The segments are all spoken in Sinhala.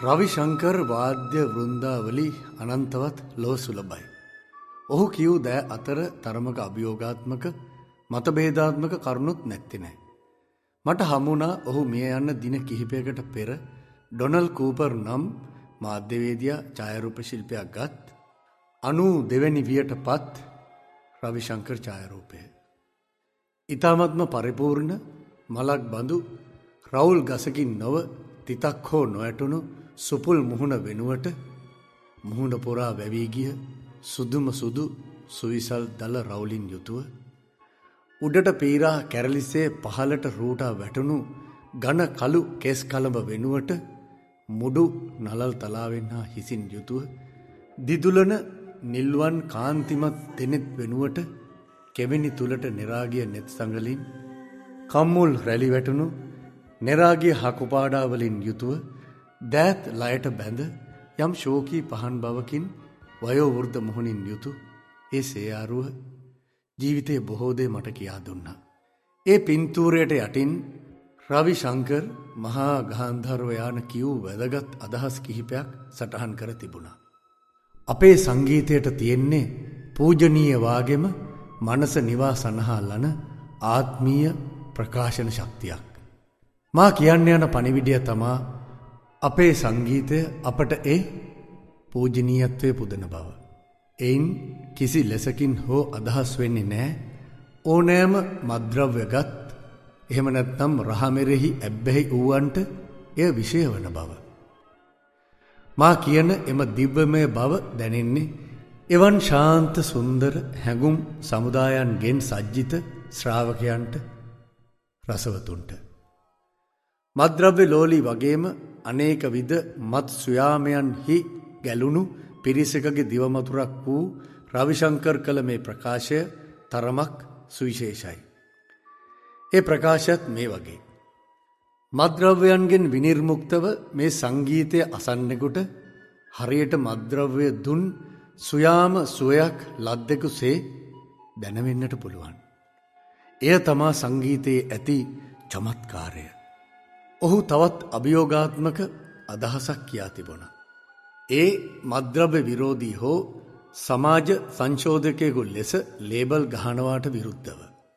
රවිශංකර් වාද්‍ය වෘන්දාවලි අනන්තවත් ලෝ සුලභයි. ඔහු කියූ දෑ අතර තරමක අභියෝගාත්මක මතභේදාත්මක කරුණුත් නැති නෑ. මට හමුණා ඔහු මිය යන්න දින කිහිපයකට පෙර ඩොනල් කූපර් නම් මාධ්‍යවේදියා ඡායාරූප ශිල්පයක් ගත් 92 වෙනි වියට පත් රවිශංකර් ඡායාරූපය. ඊ타මත්ම පරිපූර්ණ මලක් බඳු රවුල් ගසකින් නොව තිතක් හෝ නොඇටුණු සුපුල් මුහුණ වෙනුවට මුහුණ පොරා වැවී ගිය සුදුම සුදු සුවිසල් දල රවුලින් යුතුව උඩට පීරා කැරලිසේ පහලට රූටා වැටුණු ඝන කළු කෙස් කලඹ වෙනුවට මුඩු නලල් තලාවෙන් හා හිසින් යුතුව දිදුලන නිල්වන් කාන්තිමත් දෙනෙත් වෙනුවට කෙවෙනි තුලට නිරාගිය නෙත් සංගලින් කම්මුල් රැලි වැටුණු නිරාගිය හකුපාඩාවලින් යුතුව දෑත් ලයට බැඳ යම් ශෝකී පහන් බවකින් වයෝවෘද්ධ මුහුණින් යුතු ඒ සේයාරුව ජීවිතයේ බොහෝ දේ මට කියා දුන්නා. ඒ පින්තූරයට යටින් රවිශංකර් මහා ගාන්ධර්ව යාන කියූ වැදගත් අදහස් කිහිපයක් සටහන් කර තිබුණා. අපේ සංගීතයට තියෙන්නේ පූජනීය වාගෙම මනස නිවා සනහලන ආත්මීය ප්‍රකාශන ශක්තියක්. මා කියන්න යන පණිවිඩය තමා අපේ සංගීතය අපට ඒ පූජනීයත්වය පුදන බව. එයින් කිසි ලෙසකින් හෝ අදහස් වෙන්නේ නෑ ඕනෑම මද්‍රව්‍යගත් එහෙම නැත්නම් රහමෙරෙහි ඇබ්බැහි වූවන්ට එය විෂය වන බව. මා කියන එම දිව්‍යමය බව දැනෙන්නේ එවන් ශාන්ත සුන්දර හැඟුම් සමුදායන්ගෙන් සජ්ජිත ශ්‍රාවකයන්ට රසවතුන්ට. මද්‍රව්‍ය ලෝලී වගේම අනේක විද මත් සුයාමයන්හි ගැලුණු පිරිසකගේ දිවමතුරක් වූ රවිශංකර් කළ මේ ප්‍රකාශය තරමක් සුවිශේෂයි. ඒ ප්‍රකාශයත් මේ වගේ. මද්‍රව්‍යයන්ගෙන් විනිර්මුක්තව මේ සංගීතය අසන්නෙකුට හරියට මද්‍රව්‍ය දුන් සුයාම සුවයක් ලද්දෙකුසේ දැනවෙන්නට පුළුවන්. එය තමා සංගීතයේ ඇති චමත්කාරය. ඔහු තවත් අභියෝගාත්මක අදහසක් කියා තිබුණා. ඒ මද්‍රව්‍ය විරෝධී හෝ සමාජ සංශෝධකයෙකු ලෙස ලේබල් ගහනවාට විරුද්ධව.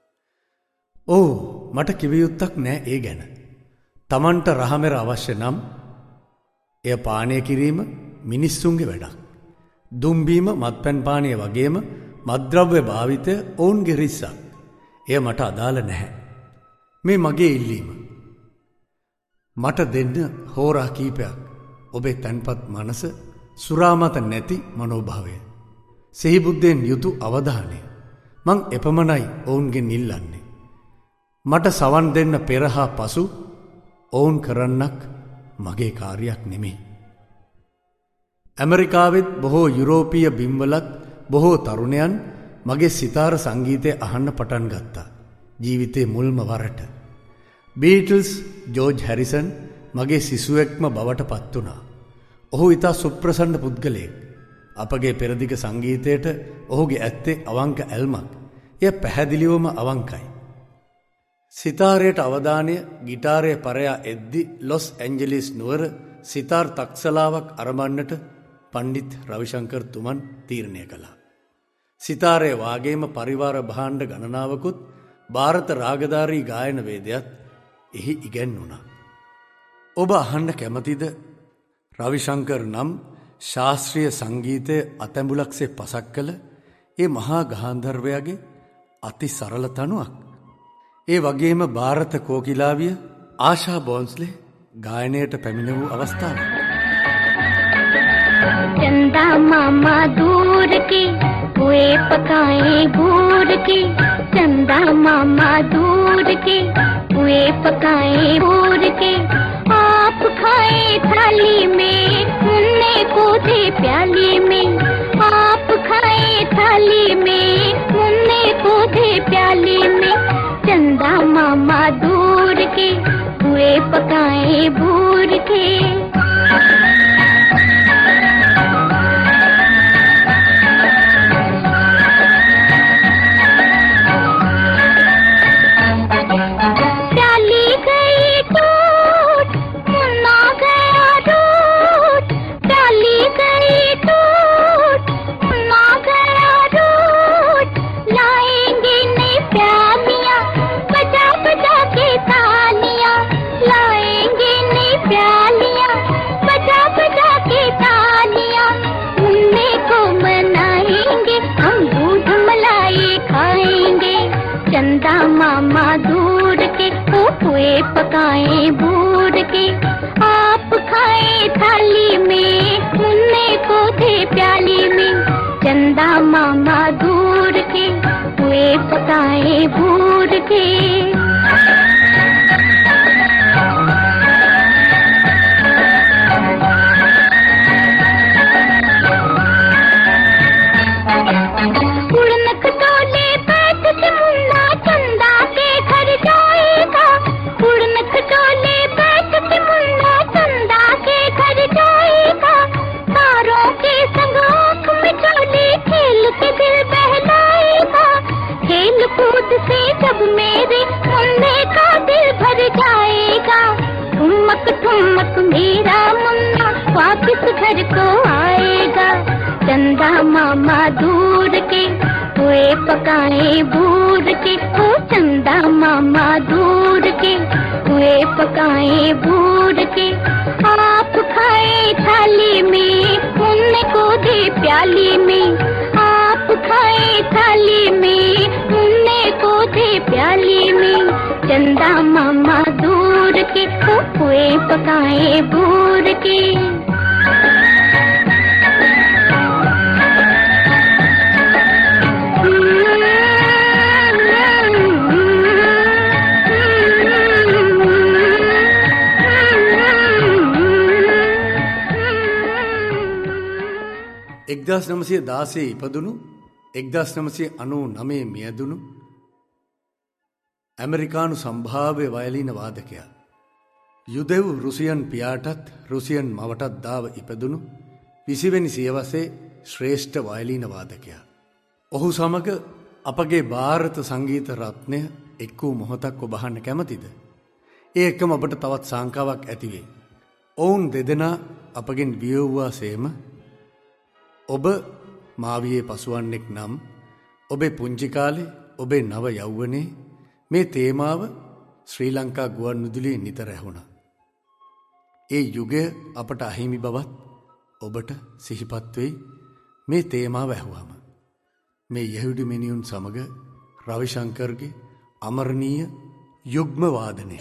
මට කිවයුත්තක් නෑ ඒ ගැන. තමන්ට රහමෙර අවශ්‍ය නම් එය පානය කිරීම මිනිස්සුන්ගේ වැඩක්. දුම්බීම මත්පැන් පානය වගේම මද්‍රව්‍ය භාවිතය ඔවුන්ගේ රිස්සක්. එය මට අදාළ නැහැ. මේ මගේ ඉල්ලීම. මට දෙන්න හෝරා කීපයක් ඔබේ තැන්පත් මනස සුරාමත නැති මනෝභාවය. සිහිබුද්ධයෙන් යුතු අවධානය. මං එපමණයි ඔවුන්ගෙන් ඉල්ලන්නේ. මට සවන් දෙන්න පෙර හා පසු ඔවුන් කරන්නක් මගේ කාර්යයක් නෙමෙයි. ඇමරිකාවෙත් බොහෝ යුරෝපීය බිම්වලත් බොහෝ තරුණයන් මගේ සිතාර සංගීතය අහන්න පටන් ගත්තා. ජීවිතේ මුල්ම වරට. බීටල්ස් ජෝර්ජ් හැරිසන් මගේ සිසුවෙක්ම බවට පත් වුණා. ඔහු ඉතා සුප්‍රසන්න පුද්ගලයෙක්. අපගේ පෙරදිග සංගීතයට ඔහුගේ ඇත්තේ අවංක ඇල්මක්. එය පැහැදිලිවම අවංකයි. සිතාරයට අවධානය ගිටාරය පරයා එද්දි ලොස් ඇන්ජලිස් නුවර සිතාර් තක්සලාවක් අරඹන්නට පණ්ඩිත් රවිශංකර් තුමන් තීරණය කළා. සිතාරය වාගේම පරිවාර භාණ්ඩ ගණනාවකුත් ಭಾರತ රාගධාරී ගායන වේදයත් එහි ඉගැන්වුණා. ඔබ අහන්න කැමතිද රවිශංකර් නම් ශාස්ත්‍රීය සංගීතය අතැඹුලක්සේ පසක් කළ ඒ මහා ගාන්ධර්වයාගේ අති සරල තනුවක්. ඒ වගේම ಭಾರತ කෝකිලාවිය ආශා බෝන්ස්ලේ ගායනයට පැමිණ වූ අවස්ථාව. चंदा मामा दूर की हुए पकाए घूर की चंदा मामा दूर की हुए पकाए घूर के आप खाए थाली में मुन्ने को थे प्याली में आप खाए थाली में मुन्ने को थे प्याली में चंदा मामा दूर के हुए पकाए भूर के प्याली गई टूट मुन्ना गया रूठ पुए पकाए बूढ़ के, आप खाए थाली में, मुन्ने को थे प्याली में। चंदा मामा दूर के, पुए पकाए बूढ़ के। से जब मेरे मुन्ने का दिल भर जाएगा, ठुमक ठुमक मेरा मुन्ना वापिस घर को आएगा। चंदा मामा दूर के, पुए पकाए बूढ़ के। ओ चंदा मामा दूर के, पुए पकाए बूढ़ के। आप खाए थाली में, मुन्ने को दे प्याली में। आप खाए थाली में, मुन्ने को दे प्याली में। चंदा मामा दूर के, पुए पकाए बूढ़ के। එක්දස් නමසය දාසේ ඉපදුණු 1999 මියදුණු ඇමරිකානු සම්භාව්‍ය වයලීන වාදකයා. යුදෙව් රුසියන් පියාටත් රුසියන් මවටත් දාව ඉපදුණු 20 වෙනි සියවසේ ශ්‍රේෂ්ඨ වයලීන වාදකයා. ඔහු සමග අපගේ ಭಾರತ සංගීත රත්නය එක් වූ මොහොතක් ඔබ අහන්න කැමතිද? ඒ එක්කම ඔබට තවත් සංකාවක් ඇති වෙයි. ඔවුන් දෙදෙනා අපගෙන් වියවුවා සේම ඔබ මාවියේ පසුවන්නෙක් නම් ඔබේ පුංචි කාලේ, ඔබේ නව යෞවනයේ මේ තේමාව ශ්‍රී ලංකා ගුවන්විදුලියේ නිතර ඇහුණා. ඒ යුගය අපට අහිමි බවත් ඔබට සිහිපත් වෙයි මේ තේමාව ඇහුවාම. මේ යහුඩි මිනියුන් සමග රවිශංකර්ගේ අමරණීය යුග්ම වාදනය.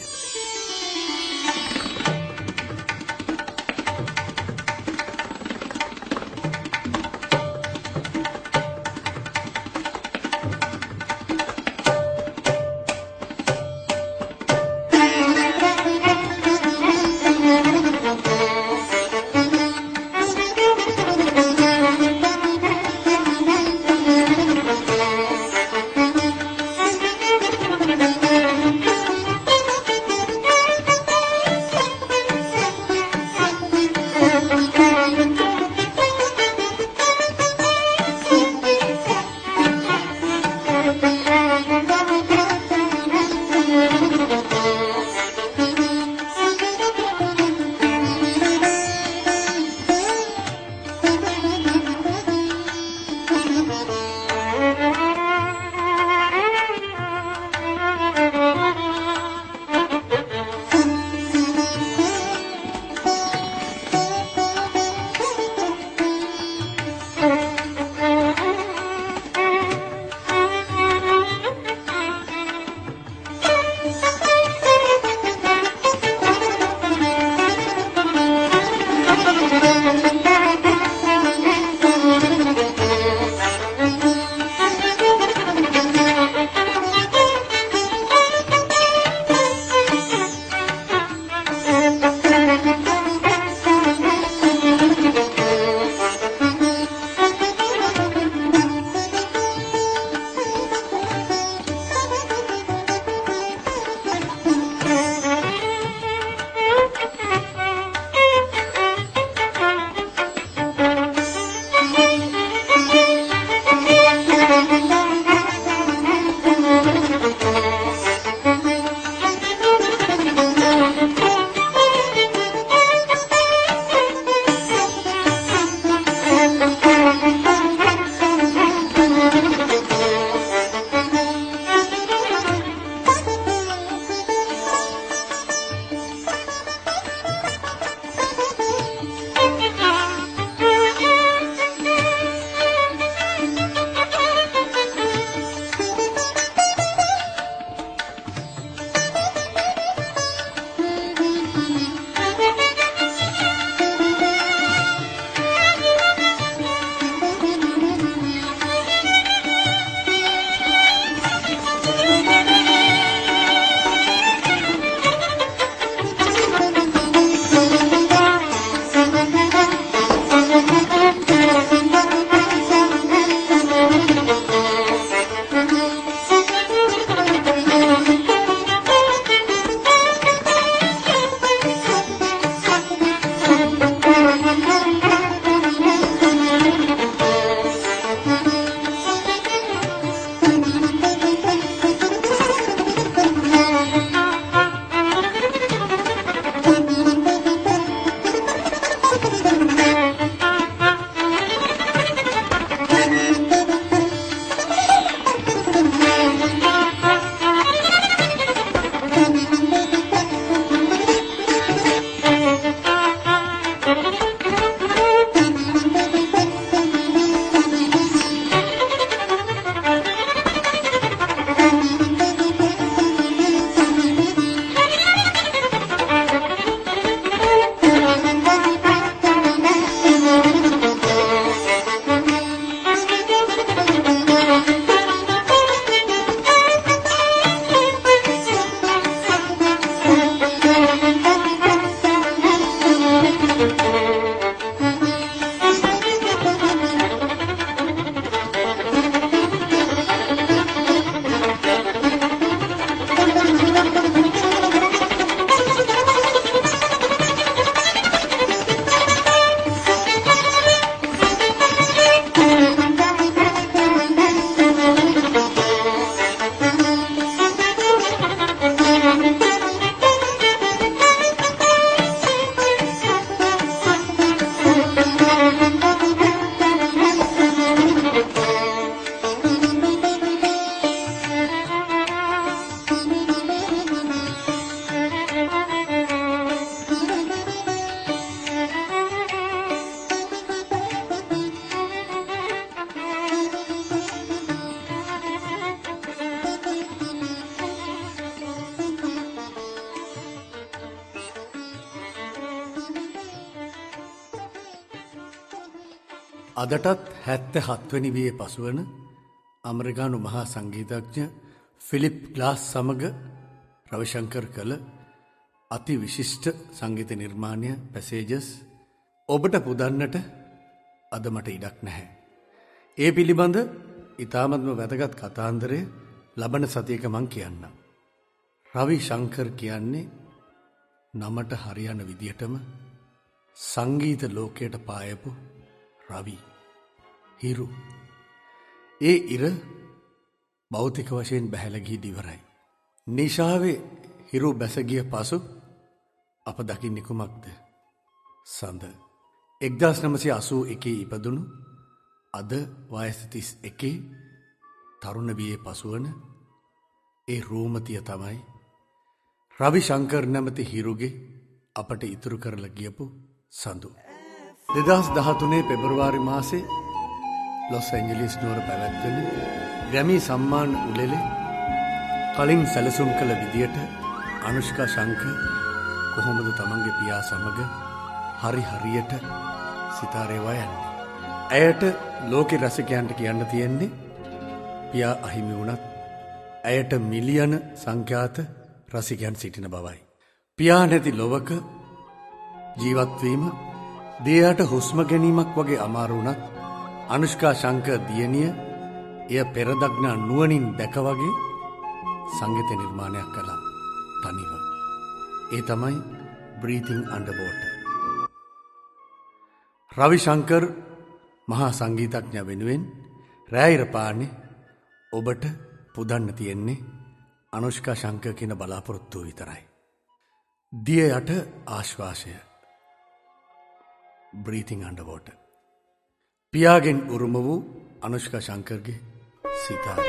අදටත් 77 වෙනි වියේ පසුවන ඇමරිකානු මහා සංගීතඥ ෆිලිප් ග්ලාස් සමග රවිශංකර් කළ අති විශිෂ්ට සංගීත නිර්මාණය පැසේජස් ඔබට පුදන්නට අද මට ඉඩක් නැහැ. ඒ පිළිබඳ ඉතාමත්ම වැදගත් කතාන්දරය ලබන සතියක මං කියන්නම්. රවිශංකර් කියන්නේ නමට හරියන විදියටම සංගීත ලෝකයට පායපු රවි හිරු. ඒ ඉර භෞතික වශයෙන් බැහැලගී දිවරයි. නිශාවේ හිරු බැසගිය පසු අප දකින්නේ කුමක්ද? සඳ. 1981 ඉපදුණු අද වයස 31 තරුණ වියේ පසුවන ඒ රූමතිය තමයි රවිශංකර් නැමති හිරුගේ අපට ඉතුරු කරලා ගියපු සඳු. 2013 පෙබරවාරි මාසේ ලොස් ඇන්ජලිස් නුවර පැවැත්වෙන ග්‍රැමි සම්මාන උළෙලේ කලින් සැලසුම් කළ විදියට අනුෂ්කා ශංකර් කොහොමද තමන්ගේ පියා සමග හරියට සිතාරේ වයන්නේ. ඇයට ලෝකෙ රසිකයන්ට කියන්න තියෙන්නේ පියා අහිමි වුණත් ඇයට මිලියන සංඛ්‍යාත රසිකයන් සිටින බවයි. පියා නැති ලොවක ජීවත්වීම දෙයට හුස්ම ගැනීමක් වගේ අමාරු වුණත් අනුෂ්කා ශංකර් දියණිය එය පෙරදක්නා නුවණින් දැක වගේ සංගීත නිර්මාණයක් කළා තනිව. ඒ තමයි Breathing Underwater. රවිශංකර් මහා සංගීතඥ වෙනුවෙන් රැයිර පානේ ඔබට පුදන්න තියෙන්නේ අනුෂ්කා ශංකර් කියන බලාපොරොත්තුව විතරයි. දිය යට ආශ්වාසය Breathing Underwater. පියාගෙන් උරුම වූ අනුෂ්කා ශංකර්ගේ සිතාරය.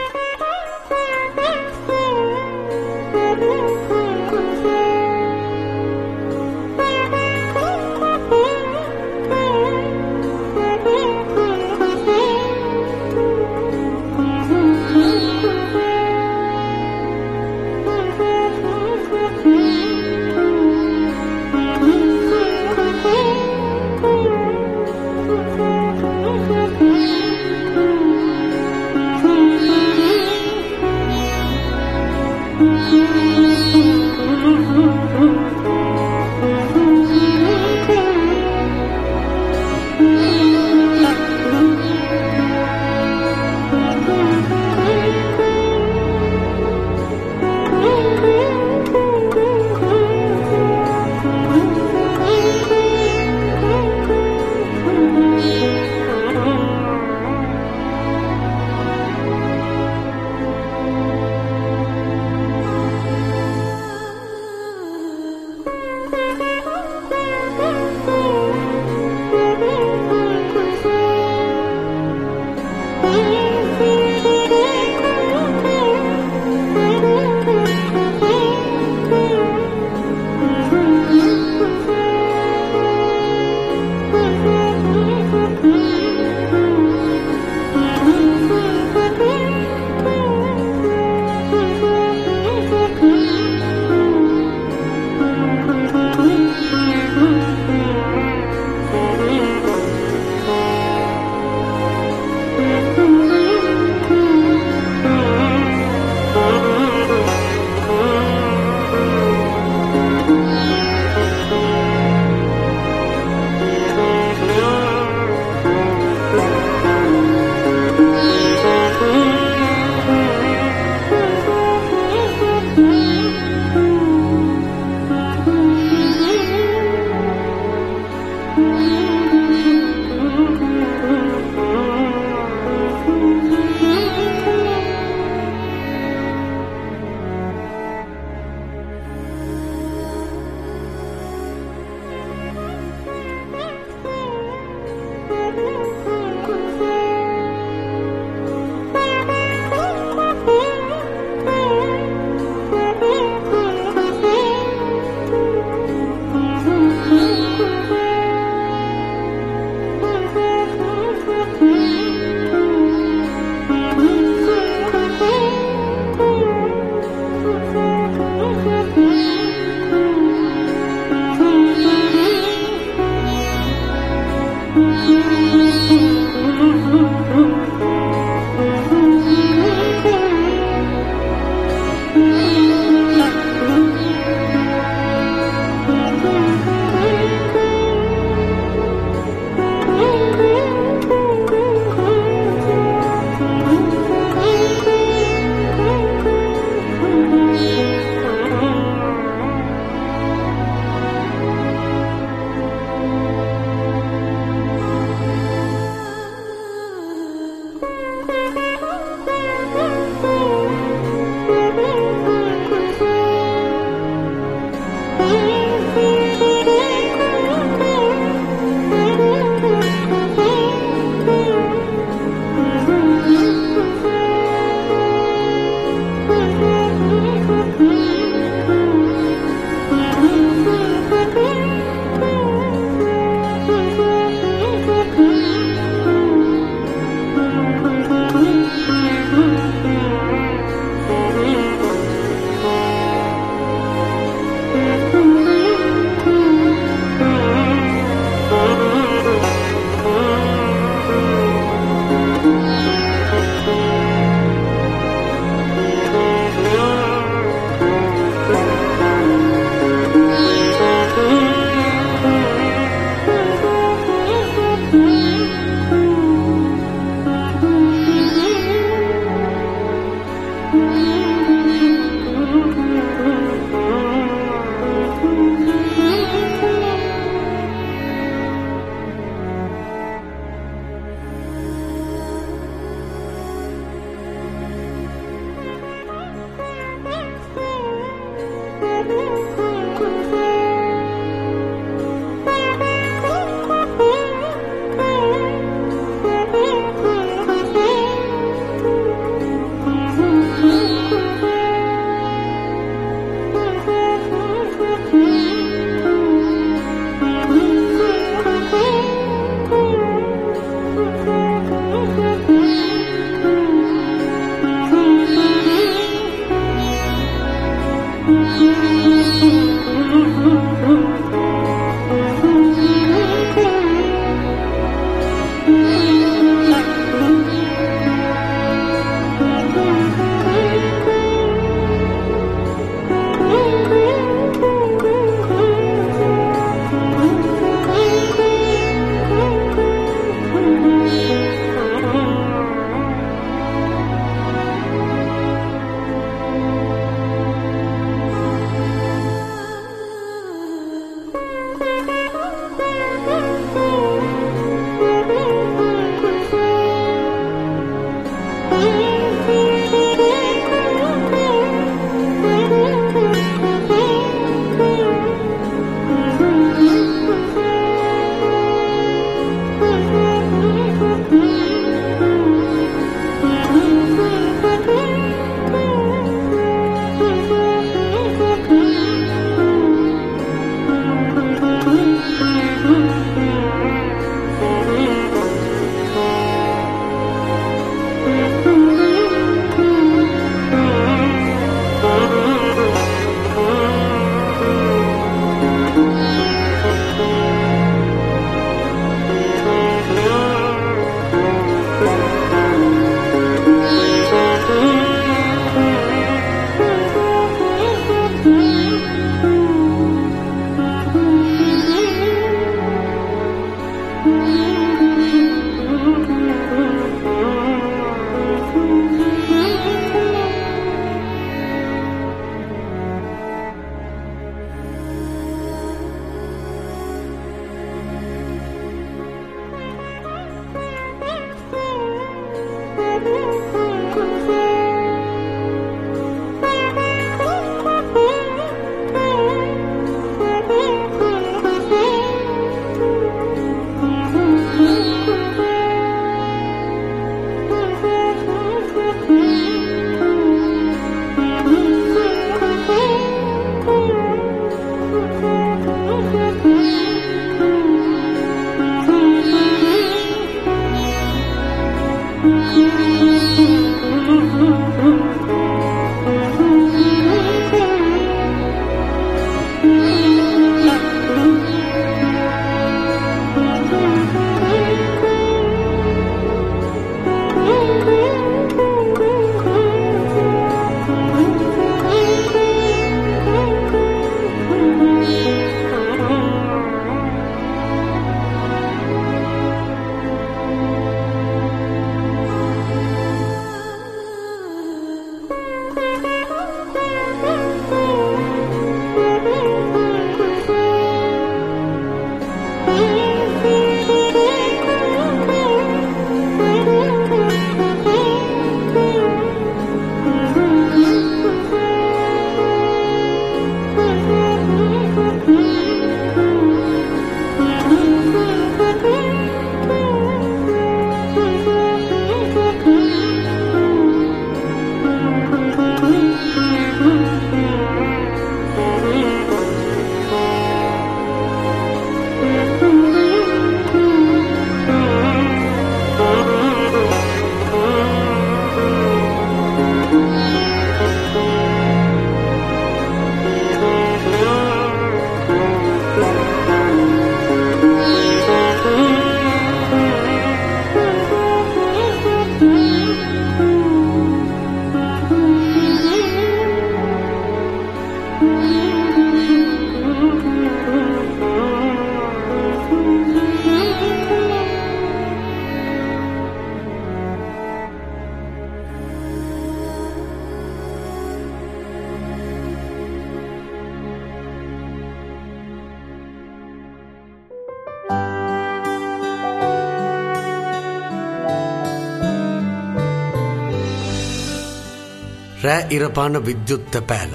රෑ ඉරපාන විද්‍යුත්ත පෑල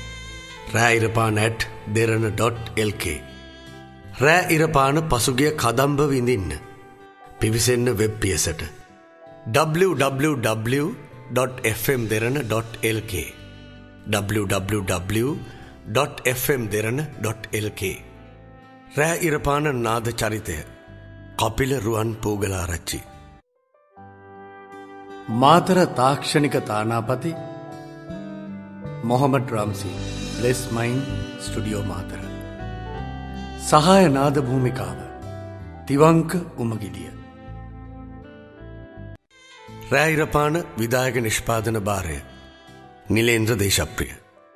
රෑ ඉරපාන @derana.lk රෑ ඉරපාන පසුගිය කදම්බ විඳින්න පිවිසෙන්න වෙබ් පියසට www.fmderana.lk www.fmderana.lk රෑ ඉරපාන නාද චරිතය කපිල රුවන් පූගලාරච්චි මාතර තාක්ෂණික තානාපති Mohamed Ramzi bless mine studio Matara සහාය නාද භූමිකාව තිවංක උමගිලිය රෑ ඉරපාන විදායක නිෂ්පාදන භාරය නිලේන්ද්‍ර දේශප්‍රිය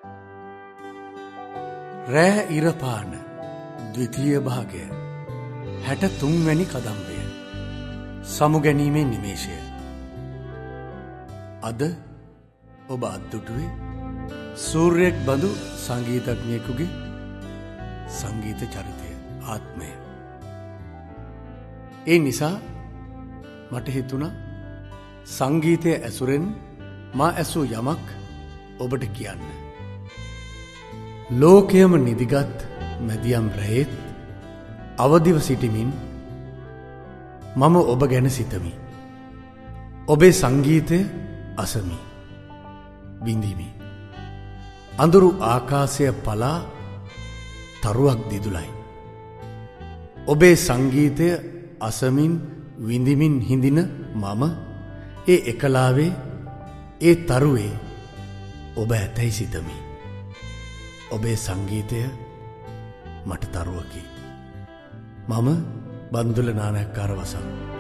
රෑ ඉරපාන ද්විතීය භාගය 63 වැනි කදම්බය සමුගැනීමේ නිමේෂය අද ඔබ අත්දුටුවේ සූර්යෙක් බඳු සංගීතඥයෙකුගේ සංගීත චරිතය ආත්මය. ඒ නිසා මට හිතුණා සංගීතය ඇසුරෙන් මා ඇසූ යමක් ඔබට කියන්න. ලෝකයම නිදිගත් මැදියම් රැයෙත් අවදිව සිටිමින් මම ඔබ ගැන සිතමි. ඔබේ සංගීතය අසමි විඳිමි. අඳුරු ආකාශය පලා තරුවක් දිදුලයි. ඔබේ සංගීතය අසමින් විඳිමින් හිඳින මම ඒ එකලාවේ ඒ තරුවේ ඔබ ඇතැයි සිතමි. ඔබේ සංගීතය මට තරුවකි. මම බන්දුල නානක්කාර වසම්.